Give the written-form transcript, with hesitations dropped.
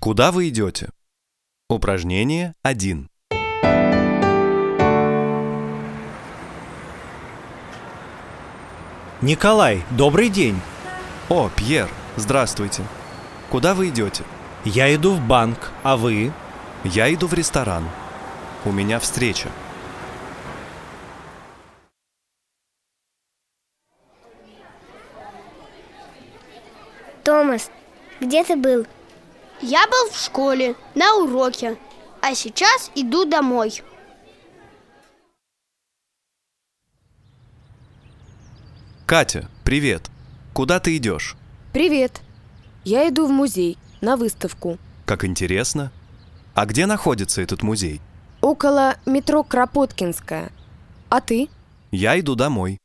Куда вы идете? Упражнение 1. Николай, добрый день. О, Пьер, здравствуйте. Куда вы идете? Я иду в банк, а вы? Я иду в ресторан. У меня встреча. Томас, где ты был? Я был в школе, на уроке, а сейчас иду домой. Катя, привет. Куда ты идешь? Привет. Я иду в музей, на выставку. Как интересно. А где находится этот музей? Около метро Кропоткинская. А ты? Я иду домой.